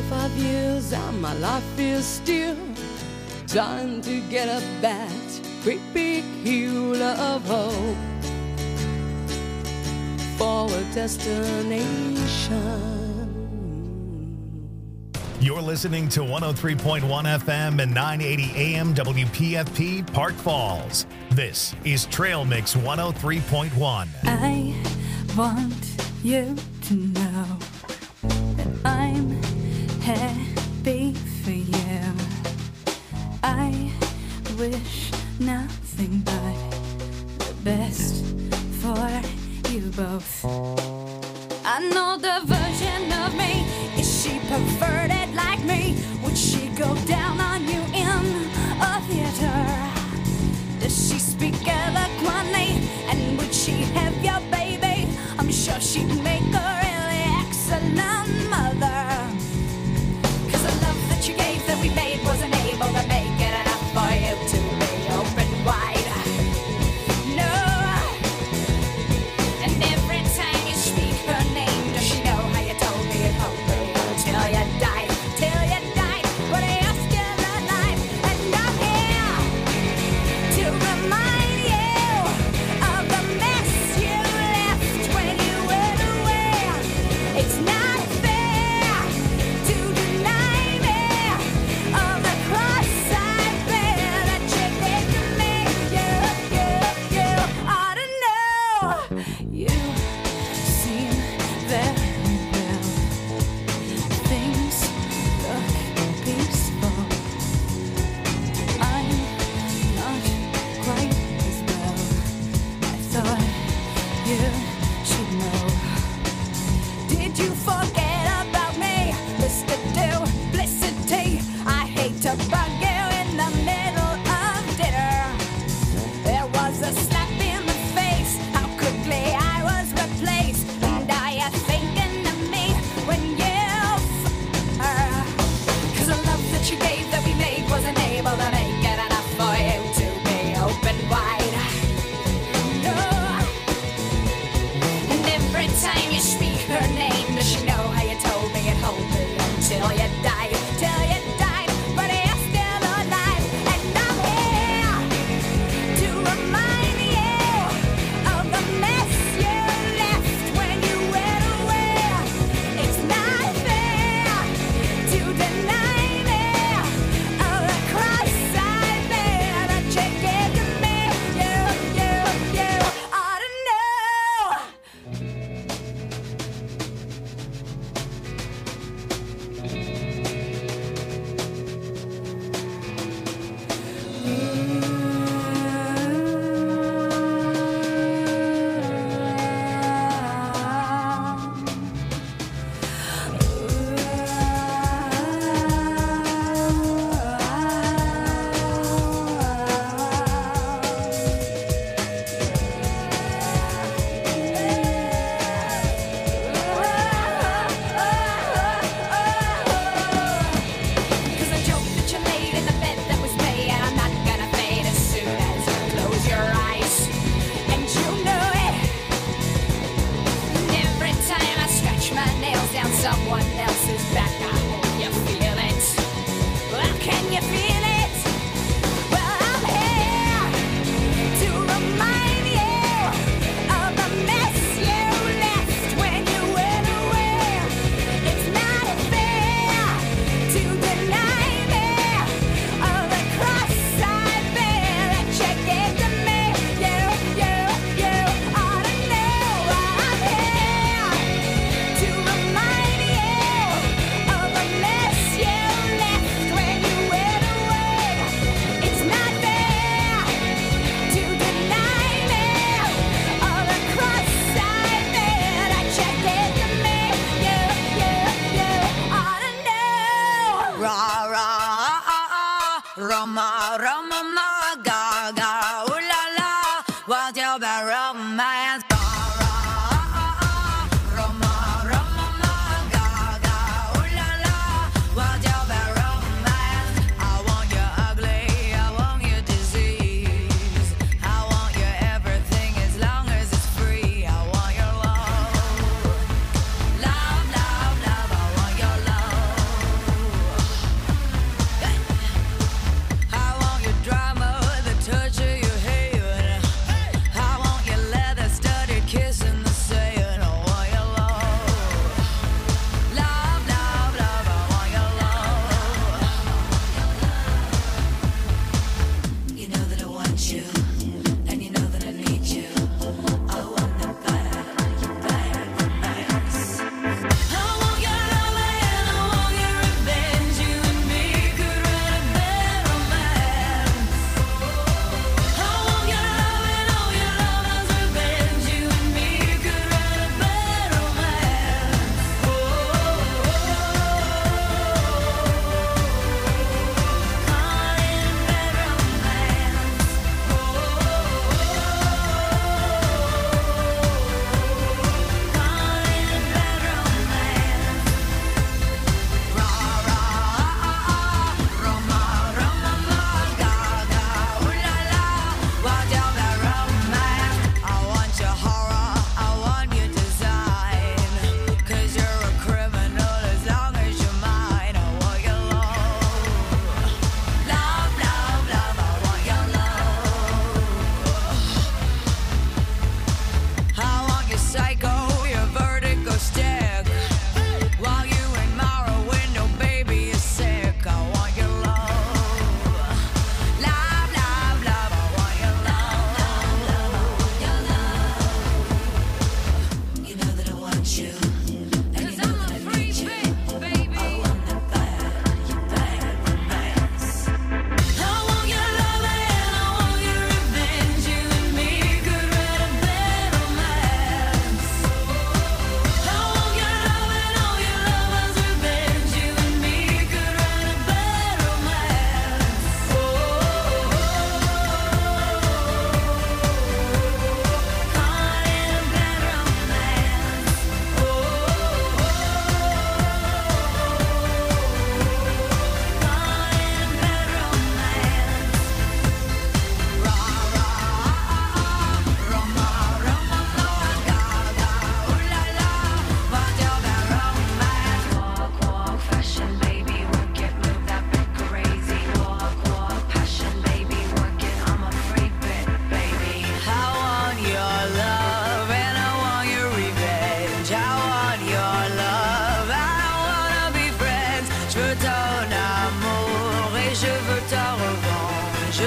25 years and my life is still trying to get up that great big hill of hope for a destination. You're listening to 103.1 FM and 980 AM WPFP Park Falls. This is Trail Mix 103.1. I want you to know that I'm happy for you. I wish nothing but the best for you both. I know the version of me. Is she perverted like me? Would she go down on you in a theater? Does she speak eloquently? And would she have your baby? I'm sure she'd make a really excellent mother. 'Cause the love that you gave that we made wasn't able to make it enough for you to be open wide. No. And every time you speak her name, does she know how you told me it hoped me till you died, till you died? But you're still alive, and I'm here to remind you of the mess you left when you went away. It's not fair to deny me of the cross I bear that you gave to me. You ought to know. You seem very well. Things look peaceful. I'm not quite as well. I thought you should know. Did you forget about me, Mr. Duplicity? I hate to bug you in the middle of dinner. There was a slap in the face. How quickly I was replaced. And are you thinking of me when you her? 'Cause the love that you gave that we made wasn't able to make it enough for you to be open wide. No. And every time you speak her name, does she know how you told me it hold me until you died, till you died? But you're still alive, and I'm here to remind you of the mess you left when you went away. It's not fair to deny me of the cross I bear that you gave to me. You ought to know. Cause the joke that you laid in the bed that was made, and I'm not gonna fade as soon as you close your eyes. And you know it. And every time I scratch my nails down someone else's back, I hope you feel it. Well, can you feel it? Well, I'm here to remind you of the mess you left when you went away. It's not fair to deny me of the cross I bear that you gave to me. You ought to know. I'm here to remind you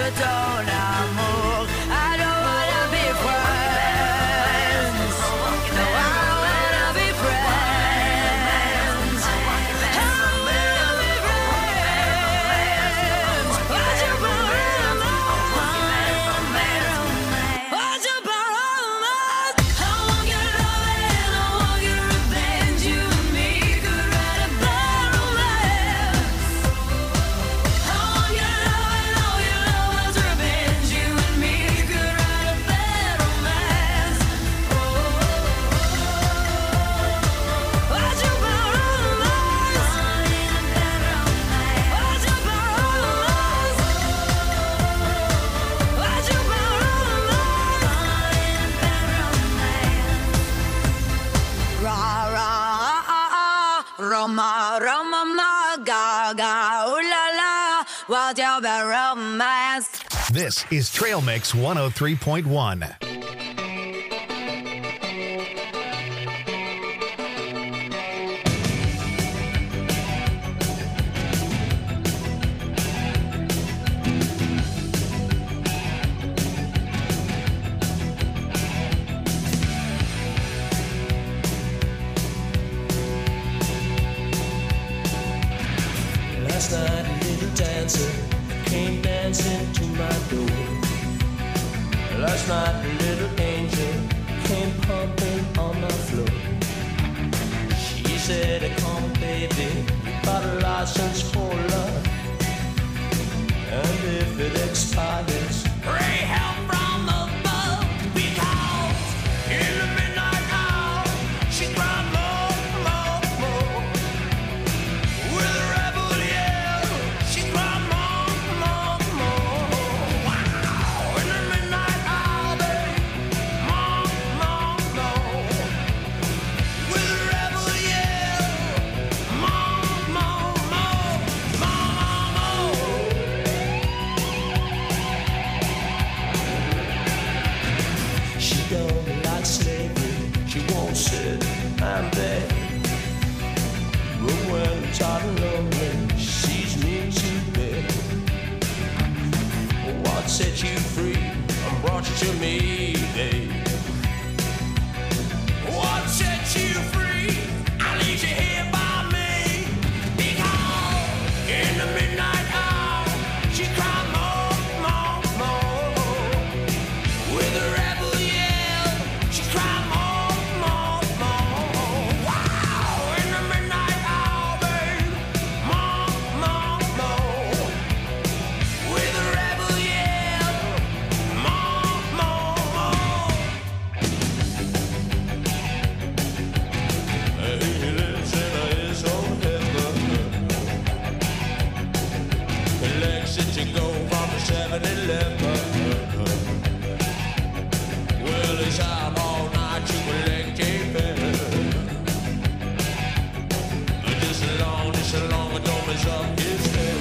ton amour. I don't wanna be friends. No, I don't wanna be friends. I don't wanna be friends. Why'd you borrow romance? Why'd you borrow romance? I want your love and I want your revenge. You and me could write a bad romance. I want your love and all your love was revenge. You and me could write a bad romance. Why'd you borrow romance? Why'd you borrow romance? Why'd you borrow romance? Ra ra Roma Roma ma ga ga ooh la la. Why'd you borrow romance? This is Trail Mix 103.1. Last night a little dancer came dancing to my door. Last night a little angel came pumping on my floor. She said, come baby, you got a license for love. And if it expires, pray help from above. Because in the midnight hour, she cried more, more, more. With a rebel yell, she cried more, more, more. Wow! In the midnight hour, babe, more, more, more. With a rebel yell, more, more, more, more, more. She don't like slavery, she won't sit and beg. But when I'm tired and lonely, she sees me too big. What set you free and brought you to me, babe? What set you free? I leave you here by me. Because in the midnight hour, she cried more, more, more. With a rebel yell, she cried more, more, more. Wow! In the midnight hour, babe, more, more, more. With a rebel yell, more, more, more. He lives in his own heaven. He likes it to go from the 7-Eleven. Well, he's out all night to collect a bill. Just as long as don't mess up his head.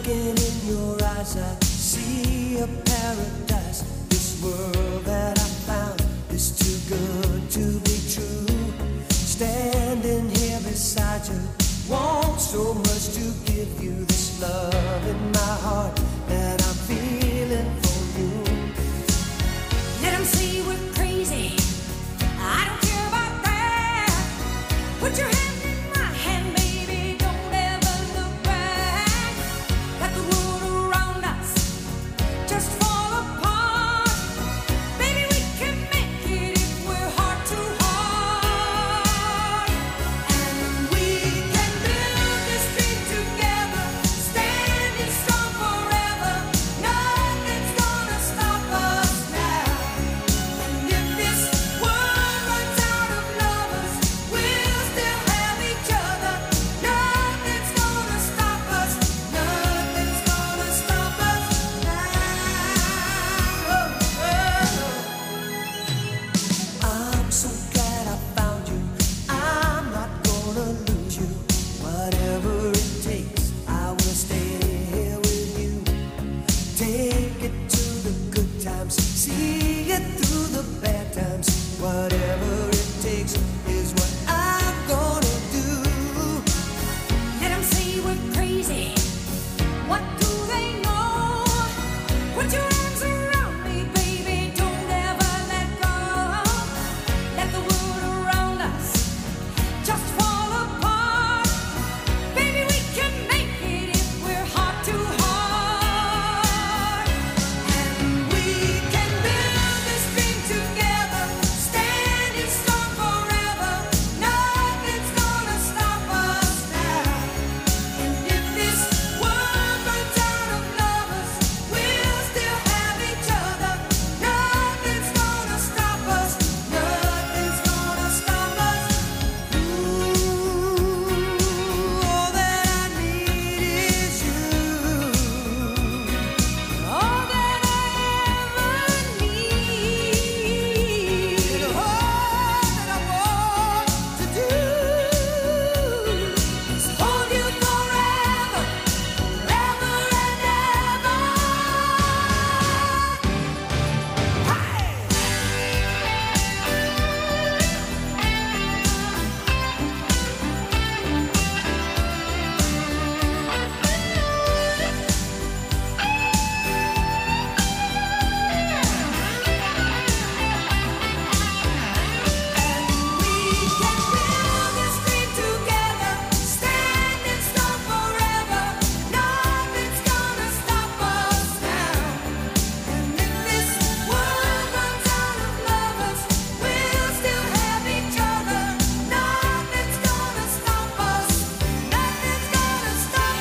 Looking in your eyes, I see a paradise. This world that I found is too good to be true. Standing here beside you, want so much to give you this love in my heart that I'm feeling for you. Let 'em say we're crazy. I don't care about that. Put your hand in my hand, baby. Don't ever look back. Let the world around us just fall apart. Baby, we can make it if we're heart to heart. And we can build this dream together, standing strong forever. Nothing's gonna stop us now. And if this world runs out of lovers, we'll still have each other. Nothing's gonna stop us. Nothing's gonna stop us now. I'm so glad I found you. I'm not gonna lose you. Whatever it takes, I will stay here with you. Take it to the good times, see it through the bad times. Whatever it takes is what I'm gonna do. Let 'em say we're crazy. What do they know? Put your arms around me, baby. Don't ever let go. Let the world around us just fall apart. Baby, we can make it if we're heart to heart. And we can build this dream together, standing strong forever. Nothing's gonna stop us now. And if this world runs out of lovers, we'll still have each other. Nothing's gonna stop us. Nothing's gonna stop us. Ooh, all that I need is you. All that I ever need. And all that I want to do is hold you forever, forever and ever. And we can build this dream together, standing strong forever. Nothing's gonna stop us now. And if this world runs out of lovers, we'll still have each other. Nothing's gonna stop us. Nothing's gonna stop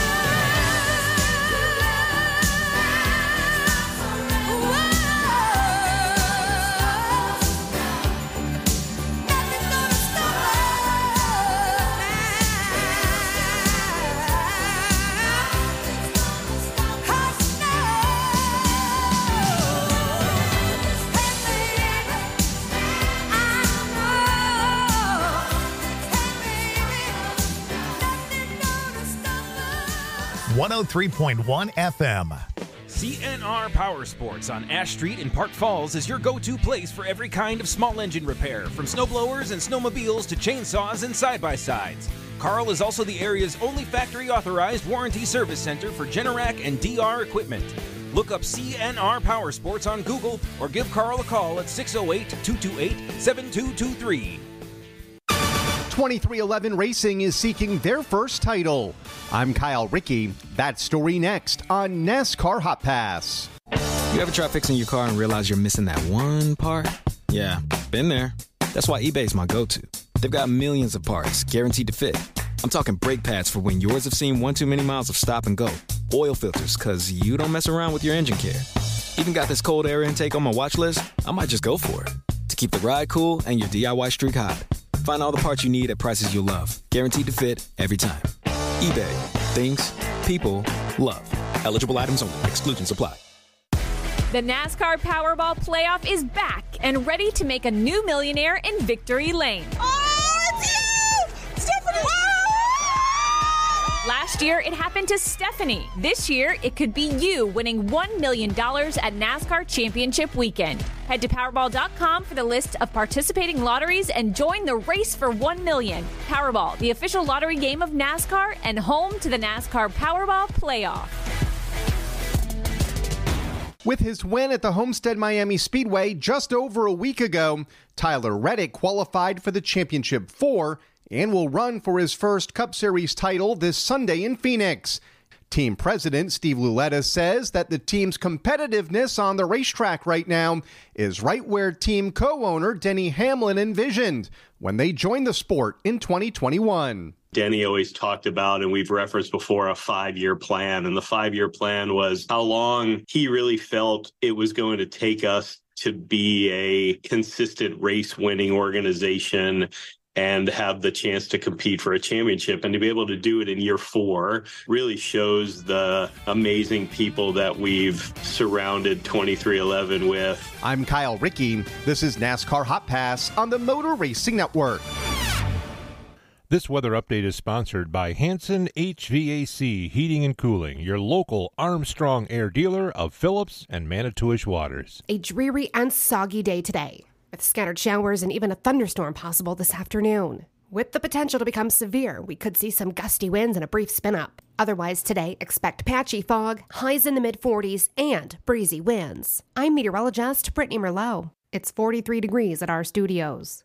us. 103.1 FM. CNR Power Sports on Ash Street in Park Falls is your go-to place for every kind of small engine repair, from snowblowers and snowmobiles to chainsaws and side-by-sides. Carl is also the area's only factory-authorized warranty service center for Generac and DR equipment. Look up CNR Power Sports on Google or give Carl a call at 608-228-7223. 2311 Racing is seeking their first title. I'm Kyle Rickey. That story next on NASCAR Hot Pass. You ever try fixing your car and realize you're missing that one part? Yeah, been there. That's why eBay's my go-to. They've got millions of parts, guaranteed to fit. I'm talking brake pads for when yours have seen one too many miles of stop and go. Oil filters, because you don't mess around with your engine care. Even got this cold air intake on my watch list. I might just go for it. To keep the ride cool and your DIY streak hot. Find all the parts you need at prices you'll love. Guaranteed to fit every time. eBay. Things people love. Eligible items only. Exclusions apply. The NASCAR Powerball Playoff is back and ready to make a new millionaire in Victory Lane. Oh, it's you! Stephanie! Last Last year, it happened to Stephanie. This year, it could be you winning $1 million at NASCAR Championship Weekend. Head to Powerball.com for the list of participating lotteries and join the race for $1 million. Powerball, the official lottery game of NASCAR and home to the NASCAR Powerball Playoff. With his win at the Homestead Miami Speedway just over a week ago, Tyler Reddick qualified for the Championship 4 and will run for his first Cup Series title this Sunday in Phoenix. Team president Steve Luletta says that the team's competitiveness on the racetrack right now is right where team co-owner Denny Hamlin envisioned when they joined the sport in 2021. Denny always talked about, and we've referenced before, a 5-year plan. And the 5-year plan was how long he really felt it was going to take us to be a consistent race-winning organization and have the chance to compete for a championship. And to be able to do it in year 4 really shows the amazing people that we've surrounded 23XI with. I'm Kyle Rickey. This is NASCAR Hot Pass on the Motor Racing Network. This weather update is sponsored by Hanson HVAC Heating and Cooling, your local Armstrong Air dealer of Phillips and Manitowish waters. A dreary and soggy day today, with scattered showers and even a thunderstorm possible this afternoon. With the potential to become severe, we could see some gusty winds and a brief spin-up. Otherwise today, expect patchy fog, highs in the mid-40s, and breezy winds. I'm meteorologist Brittany Merlot. It's 43 degrees at our studios.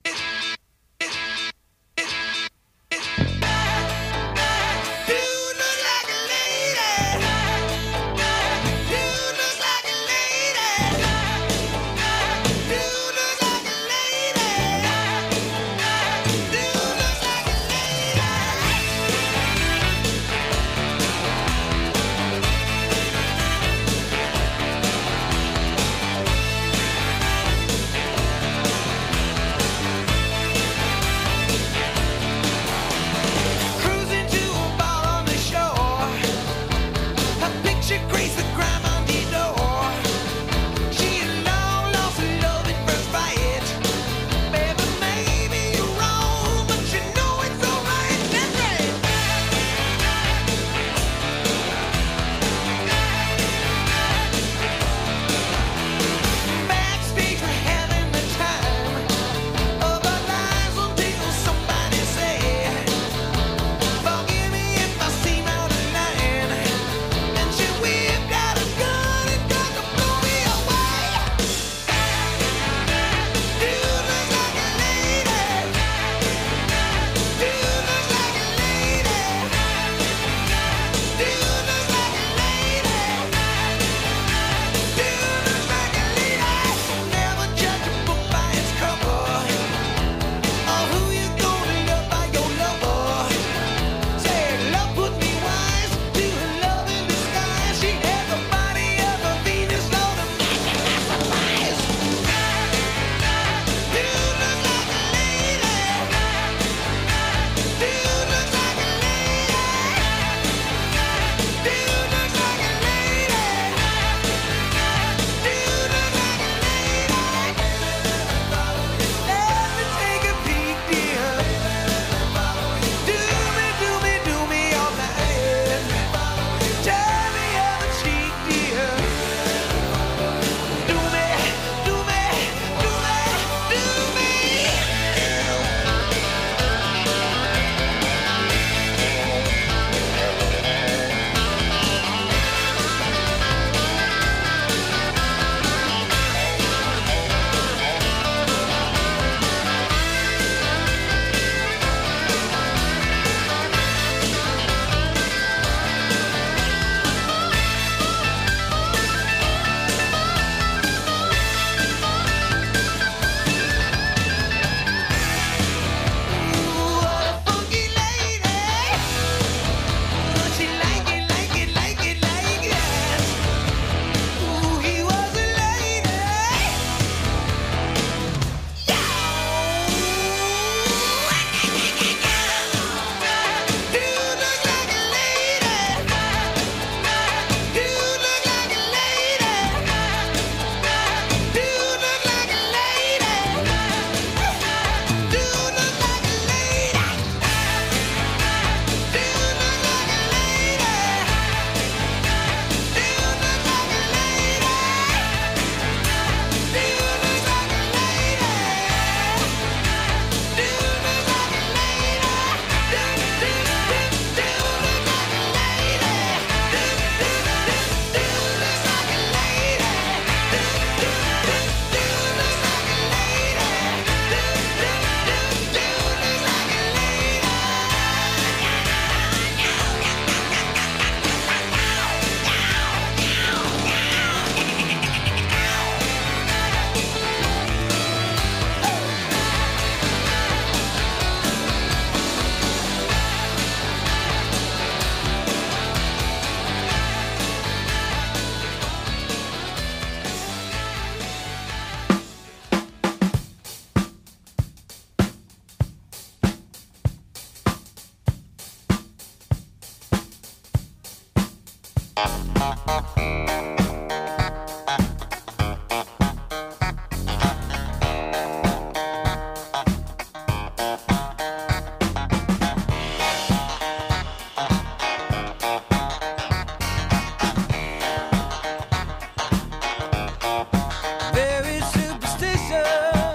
Very superstitious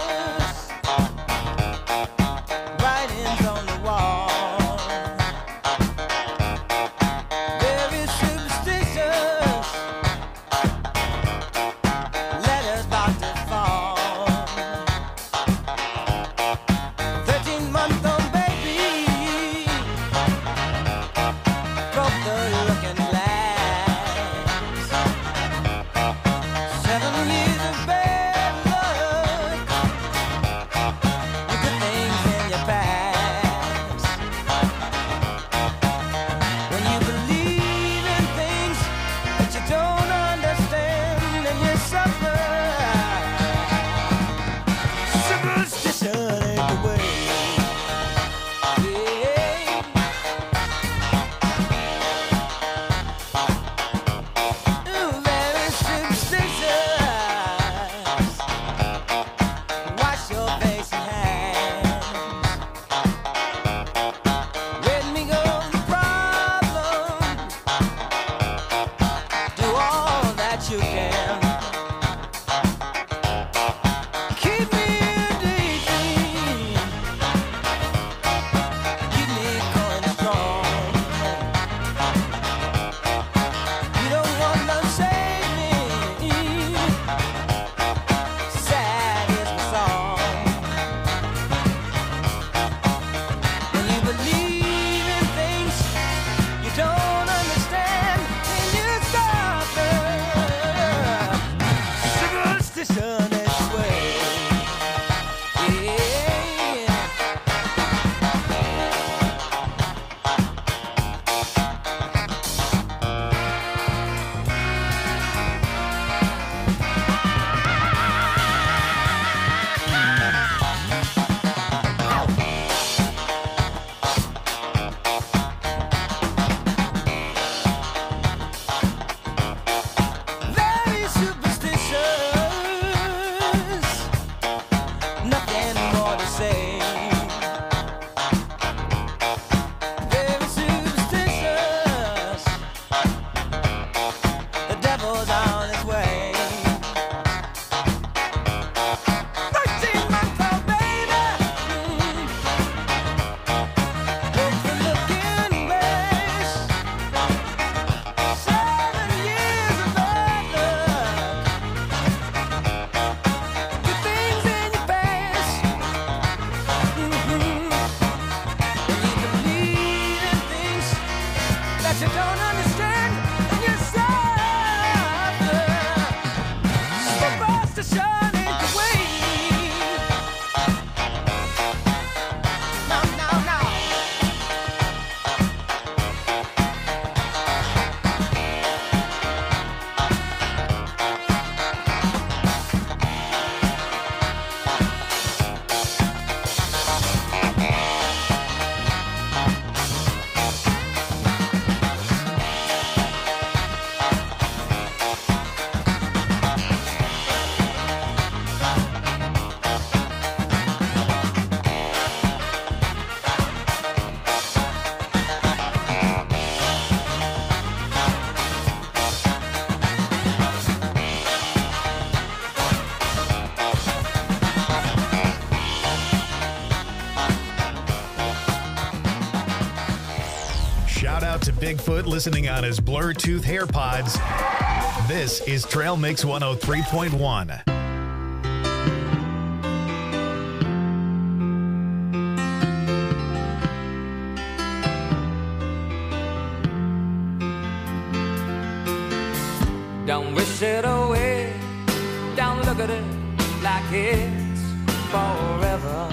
writings on the wall. Very superstitious letters about to fall. 13-month-old baby broke the looking glass. 7 years of bad luck, you put things in your past. When you believe in things that you don't understand, and you suffer. Superstition ain't the way. Ooh, very superstitious. Wash your face and hands. Let me go the problems. Do all that you can. Keep me in daydream. Keep me going strong. You don't want to save me. Sad is my song. When you believe in things you don't understand, then you suffer. Superstition is the way. Yeah. Very superstitious, nothing more to say. Very superstitious, the devil's on his way. 13-month-old baby, broke the looking glass. 7 years of bad luck, good things in your past. When you believe in things that you don't understand, and you suffer. Superstition ain't the way. No, no, no. Shout out to Bigfoot listening on his Bluetooth AirPods. This is Trail Mix 103.1. Don't wish it away. Don't look at it like it's forever.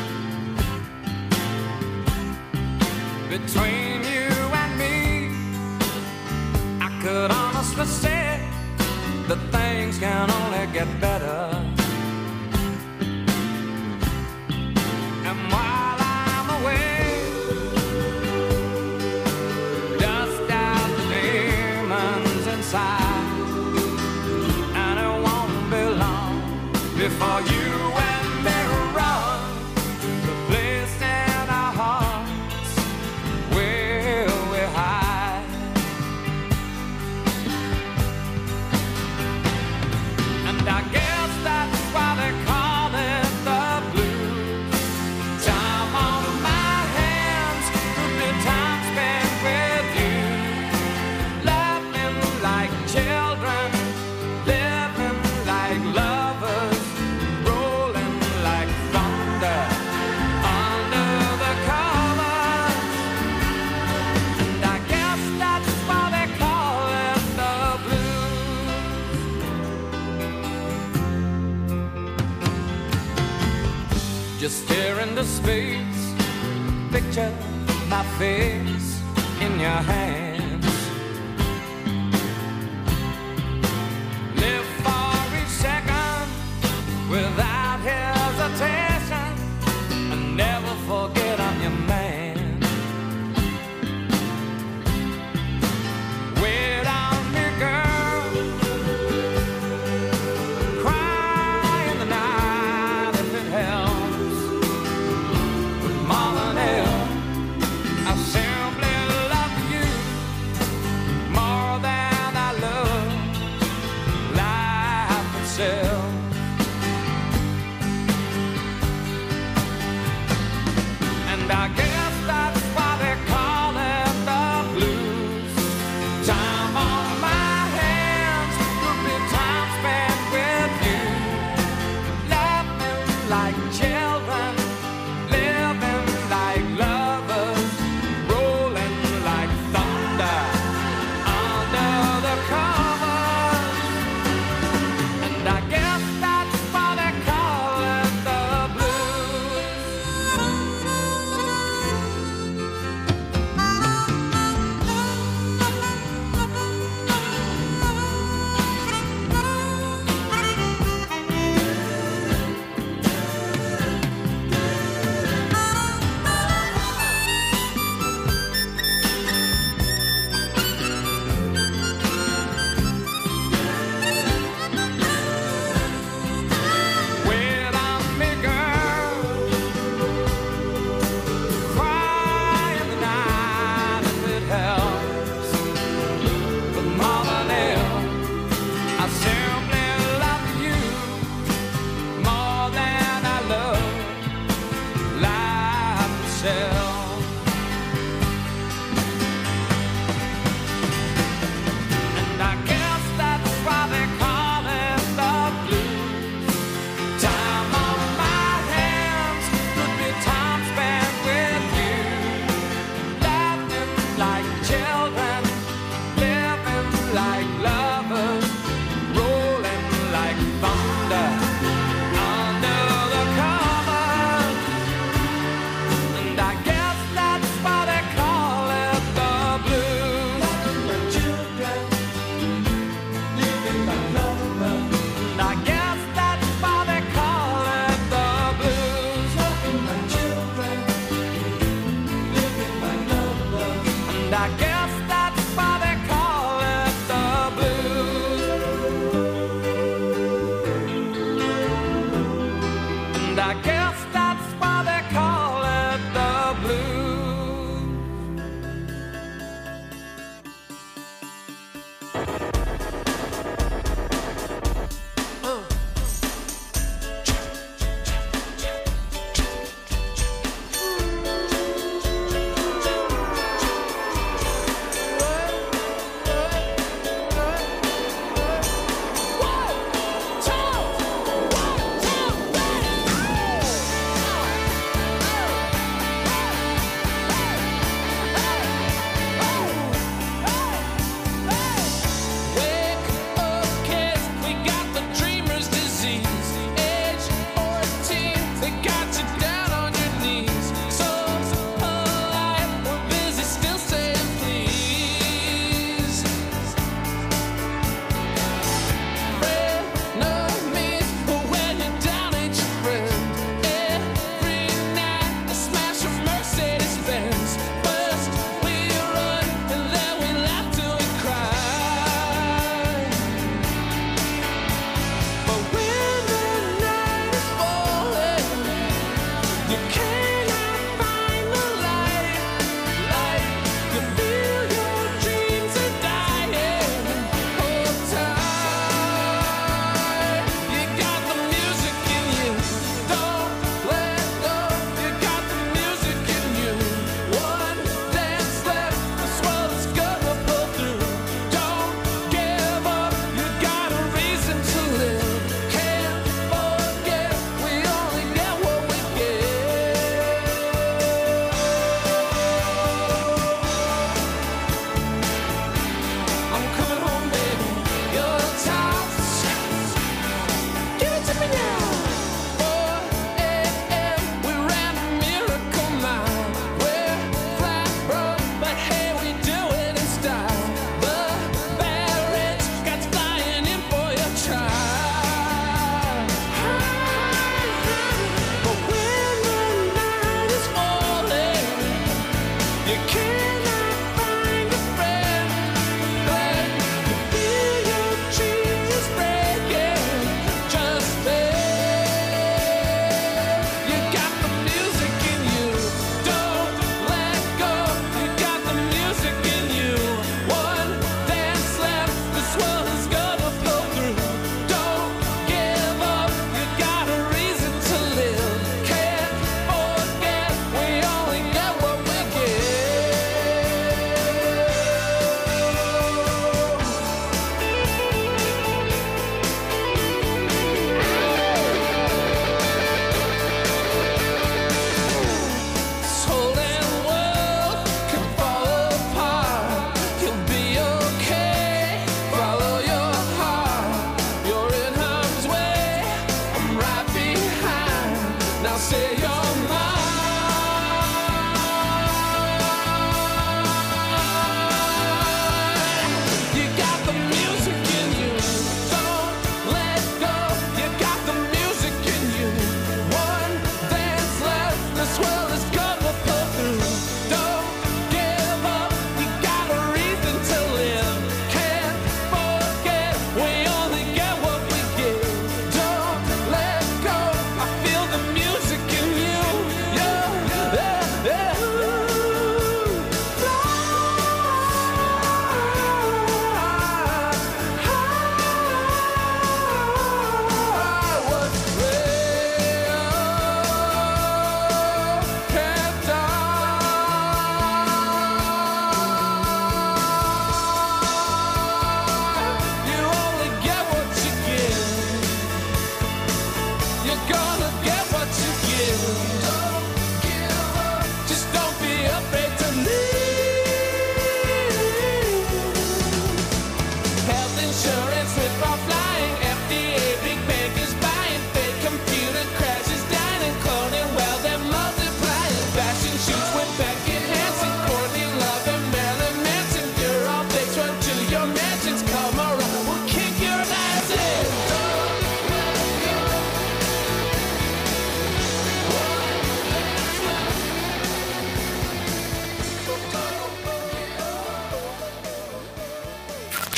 Between you and me, I could honestly say that things can only get better. And while I'm away, dust out the demons in inside, and it won't be long before you and me run the place in our hearts where we hide. And I guess that's why they call it the blues. Time on my hands could be time spent with you, laughing like children, living like lovers, rolling like thunder under the covers. And I guess that's why they call it the blues. Just stare into space, picture my face in your hands. Live for each second without hesitation, and never forget I'm your man. Wait on me, girl. Cry in the night if it helps. But more than ever, I simply love you.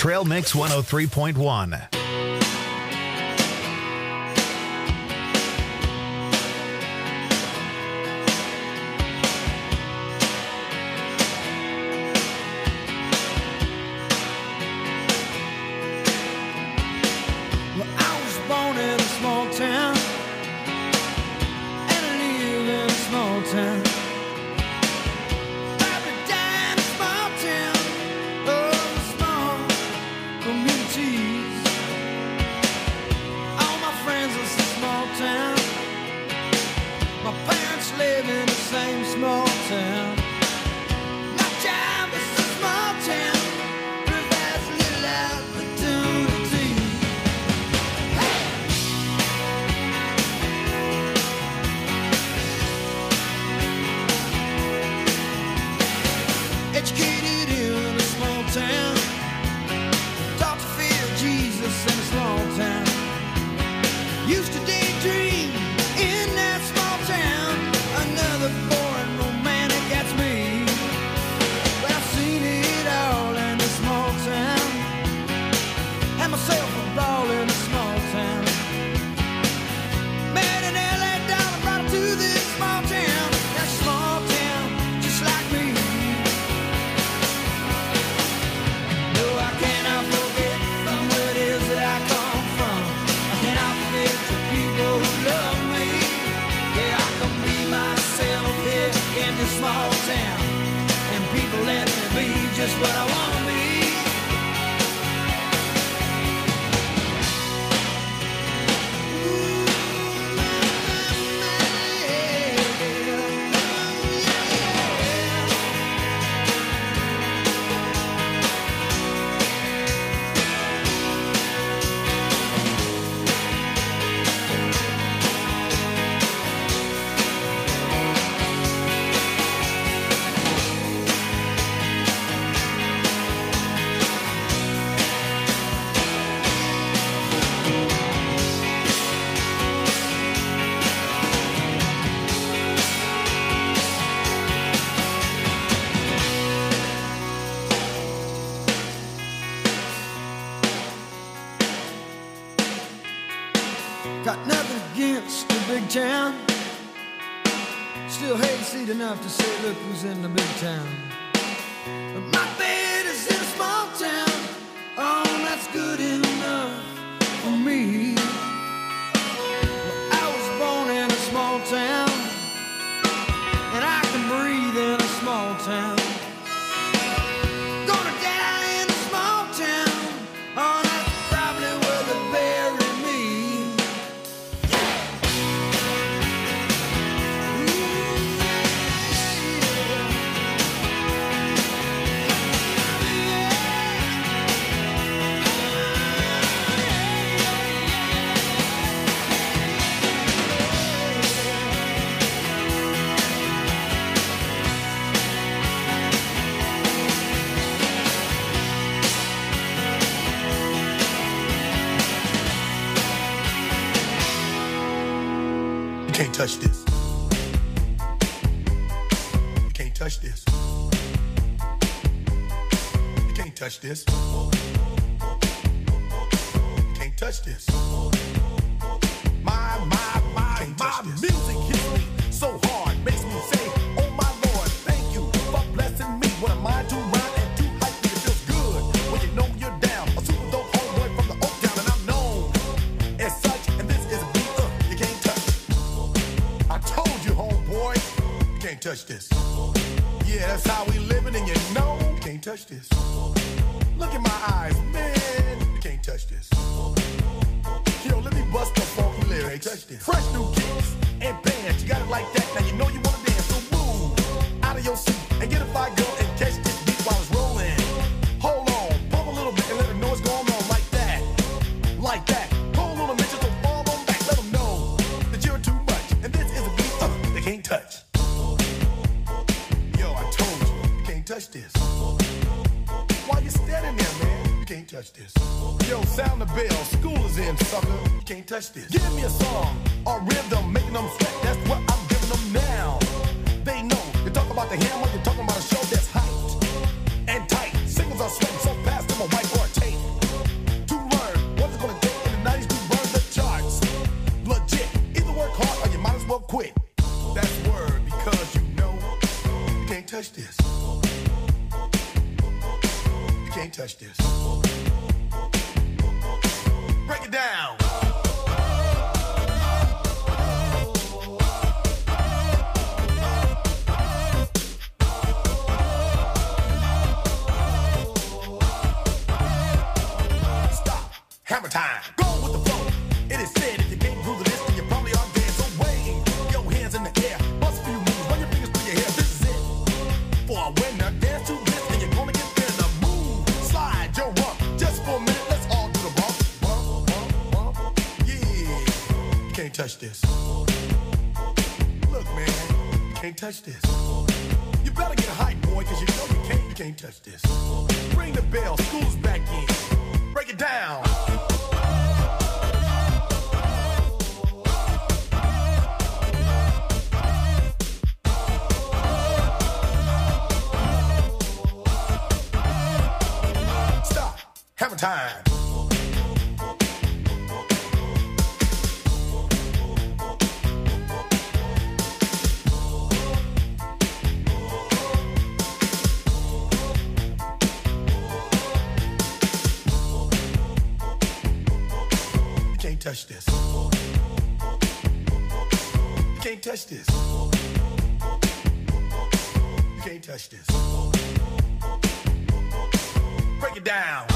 Trail Mix 103.1. Well, I was born in a small town, and I live in a small town. Probably died in a small town, oh, small communities. All my friends live in a small town. My parents live in the same small town. My job is a small town, provides little opportunity. Educated in a small town, taught to fear Jesus in a small town. Used to daydream in that small town. Another boring romantic, that's me. But I've seen it all in a small town. Had myself a ball in a small town. Met an LA dollar, brought her to this small town. That small town, just like me. No, I cannot forget from where it is that I come from. I cannot forget the people who love me. Yeah, I can be myself here in this small town, and people let me be just what I want to be. Got nothing against the big town. Still hayseed enough to say, look who's in the big town. But my bed is in a small town. Oh, that's good enough for me. Well, I was born in a small town, and I can breathe in a small town. Gonna die in a small town. Oh, that's probably where they bury me. You can't touch this. You can't touch this. You can't touch this. You can't touch this. My music hits me so hard, makes me say, oh my Lord, thank you for blessing me. What am I to rhyme and too hype? It feels good when you know you're down. A super dope homeboy from the Oak Town, and I'm known as such. And this is a beat you can't touch. I told you, homeboy, you can't touch this. Yeah, that's how we living, and you know you can't touch this. Look in my eyes, man, you can't touch this. Yo, let me bust the funky lyrics. Fresh new kicks and bands, you got it like that. Now you know you wanna dance, so move out of your seat and get a fire girl and catch this beat while it's rolling. Hold on, pump a little bit and let them know what's going on like that, like that. Hold on a minute, just fall on back, let them know that you're too much, and this is a beat they can't touch. Yo, I told you, you can't touch this. Why you standing there, man? You can't touch this. Yo, sound the bell, school is in, sucker. You can't touch this. Give me a song or rhythm, making them sweat. That's what I'm giving them now. They know. You talk about the hammer, you're talking about a show that's hyped and tight. Singles are sweating so fast, I'm a whiteboard tape. hammer time. Go with the flow. It is said if you can't groove the list, then you probably are dead. So wave your hands in the air. Bust a few moves. Run your fingers through your hair. This is it. For a winner, dance to this, and you're gonna get there. The move, slide your rump. Just for a minute, let's all do the bump. Bump, bump, bump. Yeah. You can't touch this. Look, man, you can't touch this. You better get a hype, boy, cause you know you can't touch this. Ring the bell, school's back in. Break it down. Stop. Hammer time. Touch this. You can't touch this. You can't touch this. Break it down.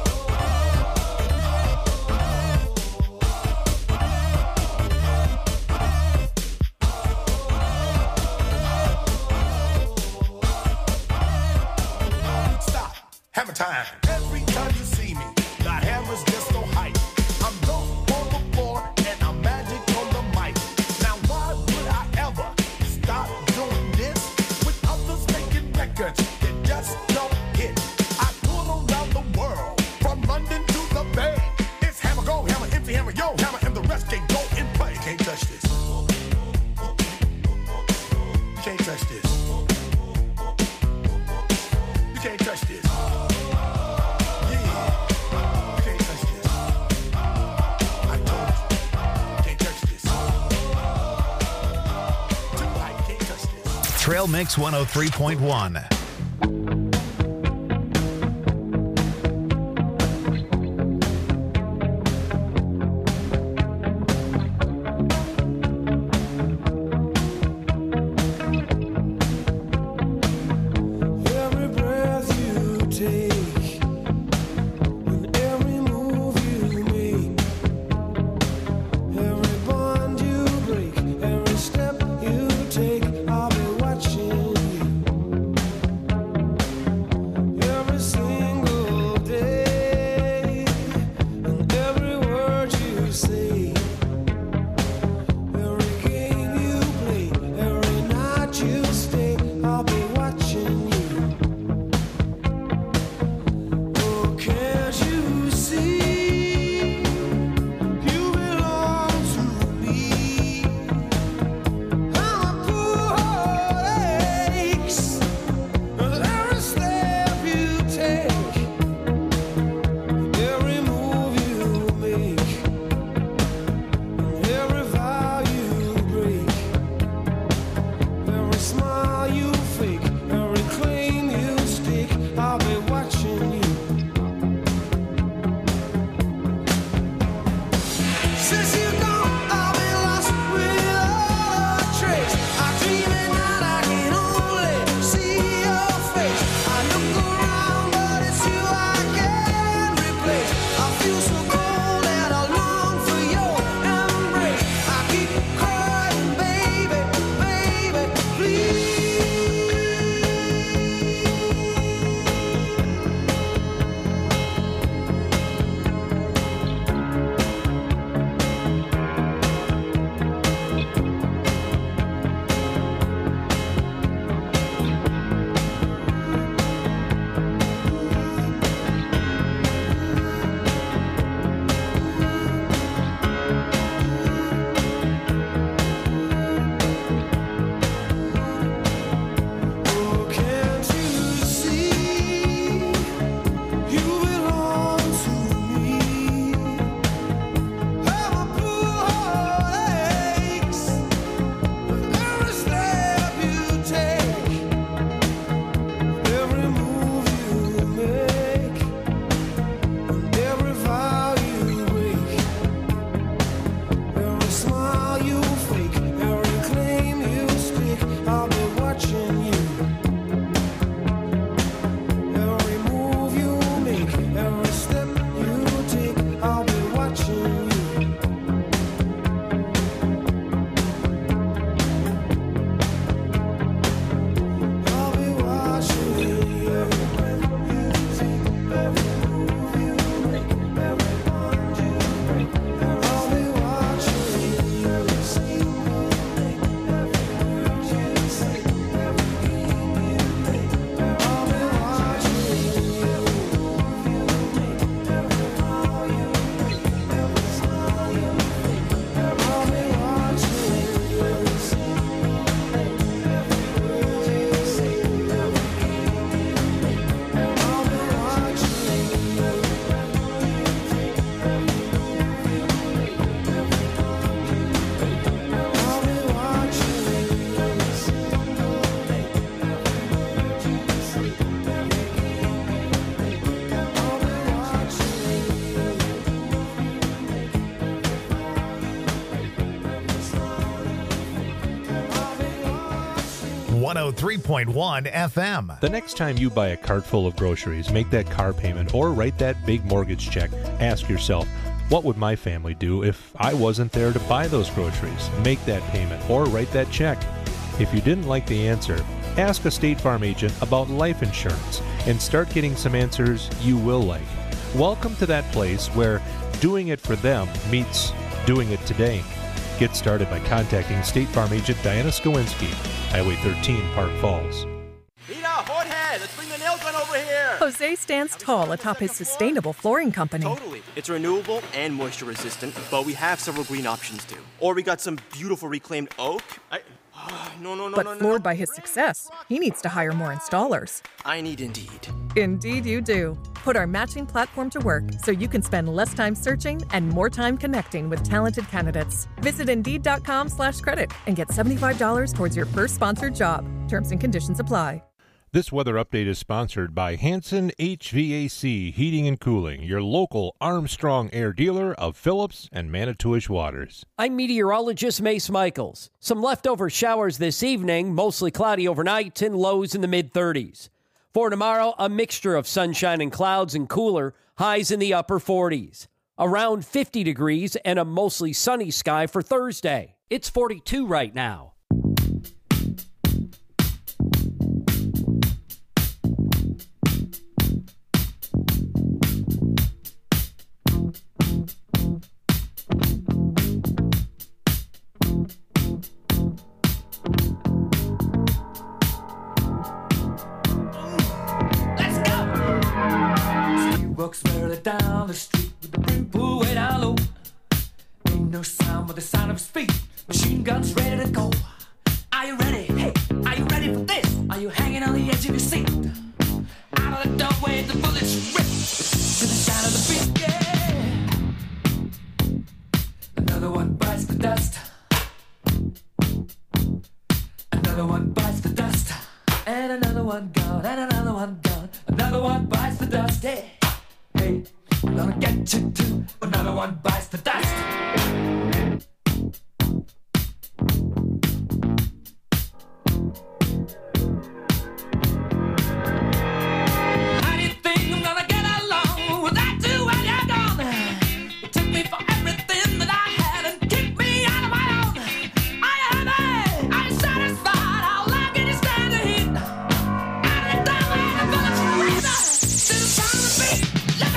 Stop. Hammer time. Every time you see me, the hammer's just so hype. I'm dope. And I'm magic on the mic. Now why would I ever stop doing this with others making records that just don't hit? I tour around the world, from London to the Bay. It's hammer, go, hammer, empty hammer, yo, hammer, and the rest can go and play. You can't touch this. You can't touch this. You can't touch this. Trail Mix 103.1. Every breath you take, and every move you make, every bond you break, every step you take, I'll be watching you. 103.1 FM. The next time you buy a cart full of groceries, make that car payment, or write that big mortgage check, ask yourself, what would my family do if I wasn't there to buy those groceries, make that payment, or write that check? If you didn't like the answer, ask a State Farm agent about life insurance and start getting some answers you will like. Welcome to that place where doing it for them meets doing it today. Get started by contacting State Farm agent Diana Skowinski, Highway 13, Park Falls. Peter, hothead, let's bring the nail gun over here. Jose stands tall atop his sustainable flooring company. Totally. It's renewable and moisture resistant, but we have several green options too. Or we got some beautiful reclaimed oak. But floored by his success, he needs to hire more installers. I need Indeed. Indeed you do. Put our matching platform to work so you can spend less time searching and more time connecting with talented candidates. Visit Indeed.com/credit and get $75 towards your first sponsored job. Terms and conditions apply. This weather update is sponsored by Hanson HVAC Heating and Cooling, your local Armstrong Air dealer of Phillips and Manitowish Waters. I'm meteorologist Mace Michaels. Some leftover showers this evening, mostly cloudy overnight, and lows in the mid-30s. For tomorrow, a mixture of sunshine and clouds and cooler, highs in the upper 40s. Around 50 degrees and a mostly sunny sky for Thursday. It's 42 right now. Walks merrily down the street with the brim pulled way down low. Ain't no sound but the sound of his feet. Machine guns ready to go. Are you ready? Hey, are you ready for this? Are you hanging on the edge of your seat? Out of the doorway, the bullets rip to the sound of the beat. Yeah. Another one bites the dust. Another one bites the dust. And another one gone. And another one gone. Another one bites the dust. Yeah. Hey, I'm gonna get you too. Another one bites the dust. How do you think I'm gonna get along without you when you're gone? You took me for everything that I had and kicked me out of my own. Are you happy? Are you satisfied? How long can you stand the heat? Out of the doorway, the bullets rip to the sound of the beat.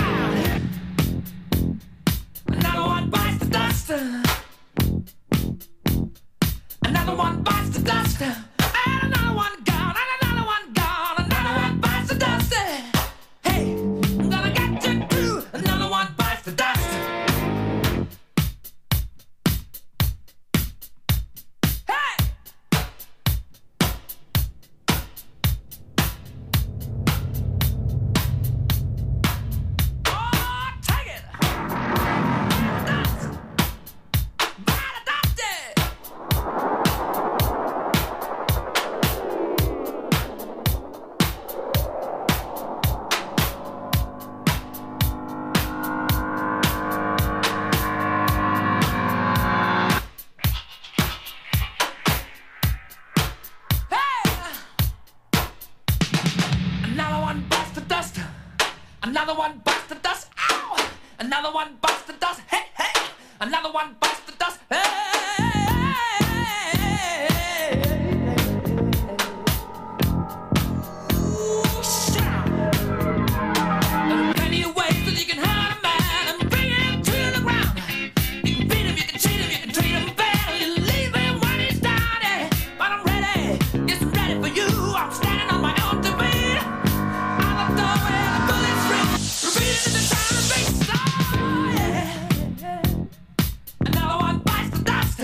Another one bites the dust. Another one bites the dust. And another one gone. And another one gone. Another one bites the dust. Hey, I'm gonna get you too. Another one bites the dust. Hey! Oh, take it! Another one bites the dust. Another one bites the dust. Ow! Another one bites the dust. Hey, hey! Another one bites the dust. Hey! Ooh, shut up. There are plenty of ways that you can hurt a man and bring him to the ground. You can beat him, you can cheat him, you can treat him bad, you leave him when he's down. Yeah. But I'm ready, yes, I'm ready for you. I'm standing on my own to beat. Out the door where the bullets rip, repeating to the sound of the beat. Oh, yeah. Another one bites the dust.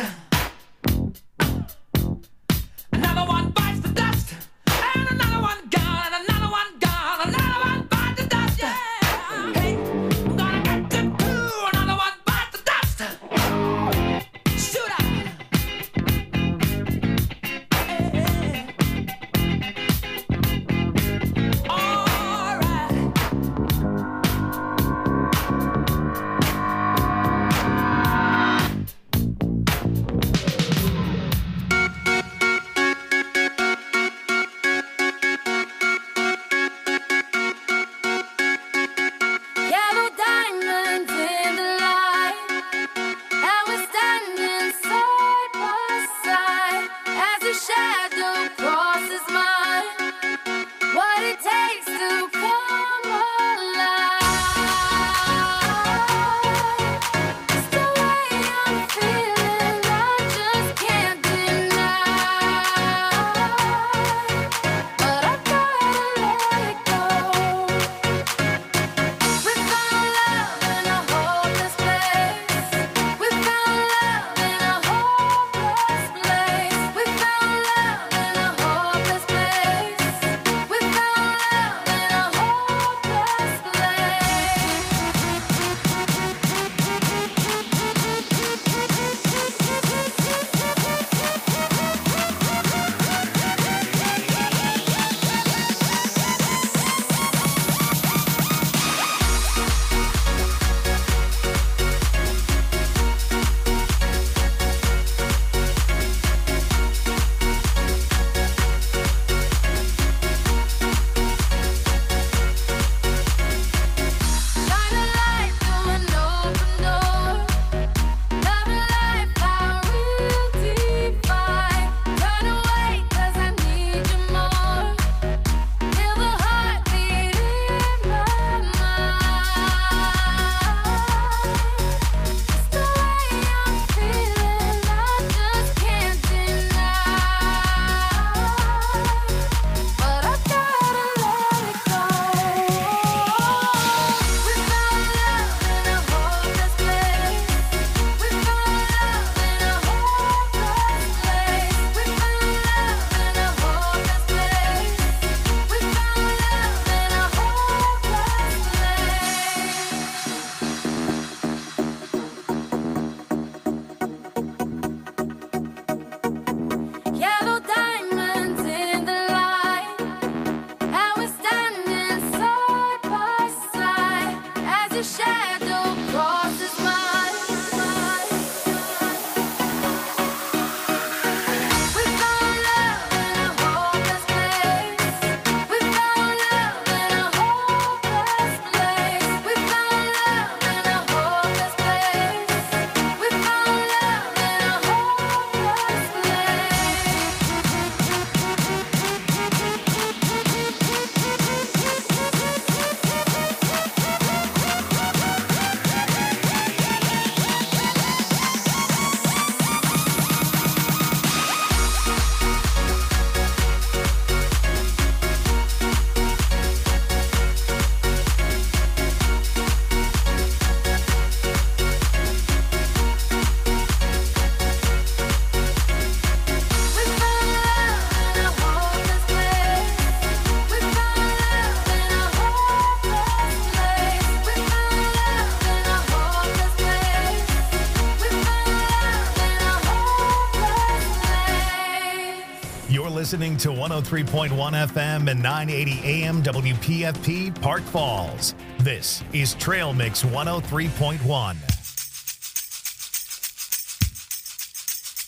listening to 103.1 FM and 980 AM WPFP Park Falls. This is Trail Mix 103.1.